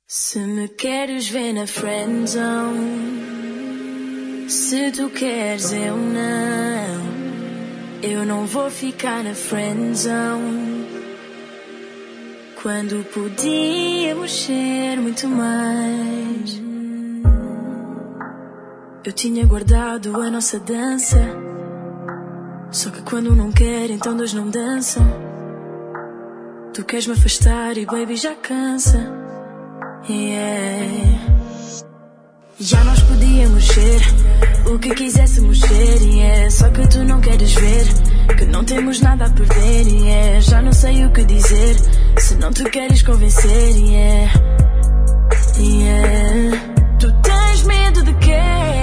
Se me queres ver na friendzone, se tu queres eu não vou ficar na friendzone. Quando podíamos ser muito mais. Eu tinha guardado a nossa dança, só que quando não quer, então dois não dançam. Tu queres me afastar e baby já cansa. Yeah. Já nós podíamos ser o que quiséssemos ser, yeah. Só que tu não queres ver que não temos nada a perder, yeah. Já não sei o que dizer se não te queres convencer, yeah. Yeah. Tu tens medo de quê?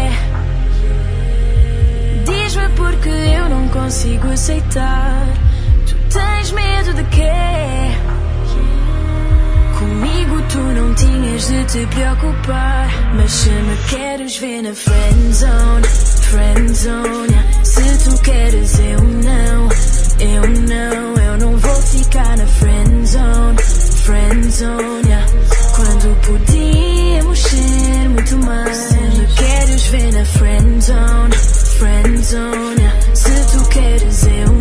Diz-me porque eu não consigo aceitar. Tu tens medo de quê? Comigo tu não tinhas de te preocupar. Mas se me queres ver na friendzone, yeah. Se tu queres eu não vou ficar na friendzone, yeah. Quando podíamos ser muito mais. Se me queres ver na friendzone, yeah. Se tu queres eu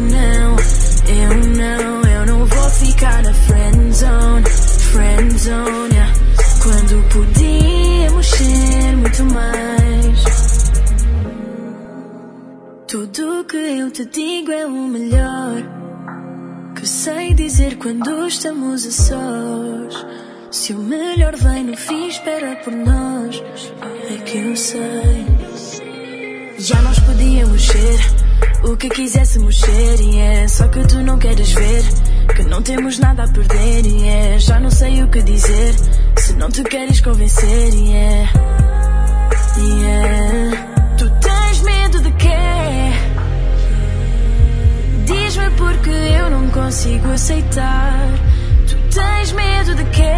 não vou ficar na friendzone, yeah. Quando podíamos ser muito mais. Tudo que eu te digo é o melhor que sei dizer quando estamos a sós. Se o melhor vem no fim, espera por nós. É que eu sei. Já nós podíamos ser o que quiséssemos ser, yeah. Só que tu não queres ver que não temos nada a perder, yeah. Já não sei o que dizer se não te queres convencer, yeah. Yeah. Tu tens medo de quê? Diz-me porque eu não consigo aceitar. Tu tens medo de quê?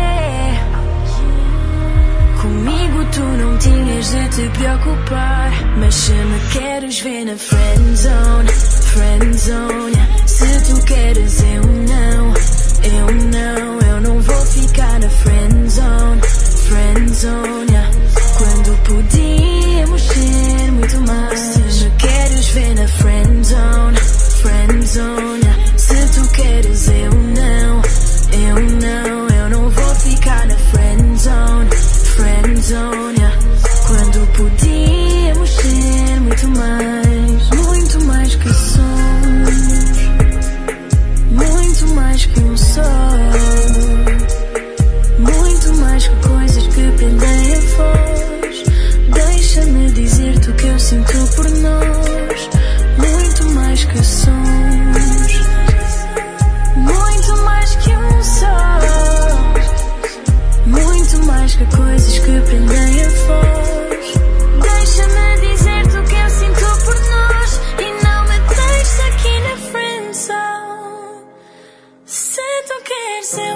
Comigo tu não tinhas de te preocupar. Mas se me queres ver na friendzone, yeah. Se tu queres eu não vou ficar na friendzone, yeah. Quando podíamos ser muito mais. Se me queres ver na friendzone, yeah. Se tu queres eu não vou ficar na friendzone, yeah. Quando podíamos ser muito mais que somos, muito mais que um só, muito mais que coisas que prendem a voz. Deixa-me dizer-te o que eu sinto por nós. Muito mais que somos, muito mais que um só, muito mais que coisas que prendem a voz. Deixa-me dizer-te o que eu sinto por nós e não me deixes aqui na friendzone. Se tu queres eu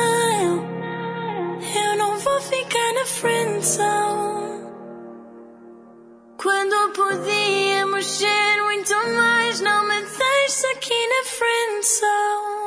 não vou ficar na friendzone. Quando podíamos ser muito mais, não me deixes aqui na friendzone.